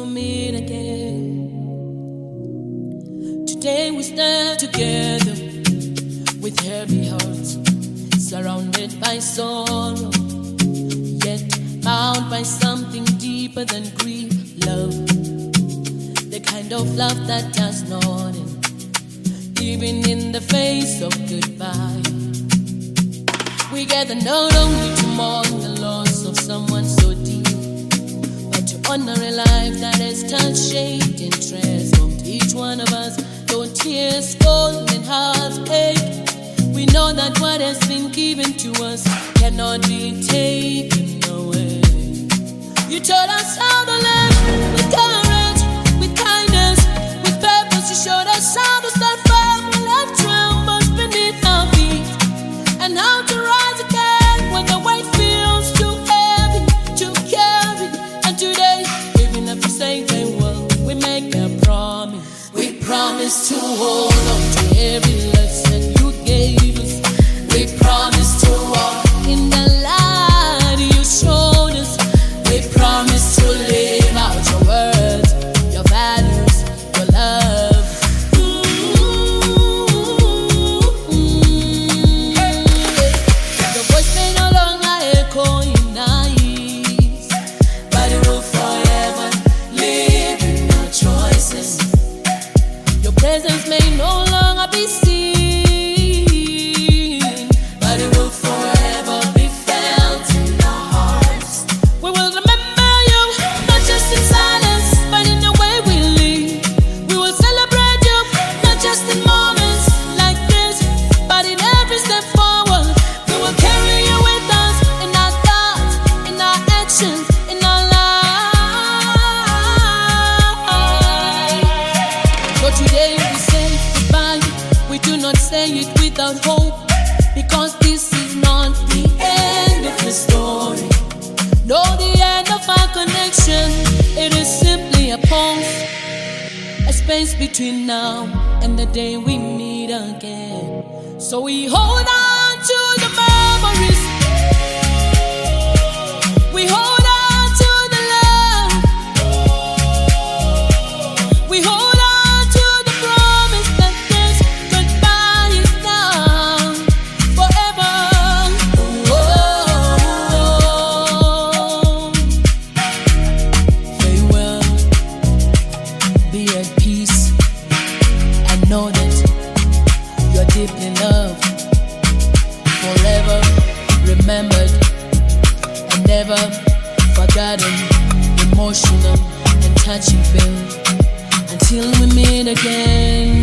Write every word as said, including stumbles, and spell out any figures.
meet again. Today we stand together with heavy hearts, surrounded by sorrow, yet bound by something deeper than grief. Love, the kind of love that does not end, even in the face of goodbye. We gather not only to mourn the loss of someone so deep, but to honor a life that has touched, shaped, and transformed each one of us. Though tears fall and hearts ache, we know that what has been given to us cannot be taken away. You taught us how to live with courage, with kindness, with purpose. You showed us how to stand firm when life trembles beneath our feet, and how to rise again when the weight feels too heavy to carry. And today, even if we say farewell, we make a promise. We promise to hold on to every lesson you gave us. We promise to walk in the light you showed us. We promise to live out your words, your values, your love. Your voice may no longer echo in our ears, but it will forever live in our choices. Your presence may no longer be seen, but it will forever be felt in our hearts. We will remember you, not just in silence, but in the way we live. We will celebrate you, not just in moments like this, but in every step forward. We will carry you with us in our thoughts, in our actions, in our lives. So today we say goodbye. We do not say it without hope, because this is not the end of the story, nor the end of our connection. It is simply a pause, a space between now and the day we meet again. So we hold on to the memories, we hold on to the love, we hold on to the promise that this goodbye is now forever. Oh, farewell, be at peace, and know that you're deeply loved, forever remembered, and never forgotten. Emotional and touching feel until we meet again.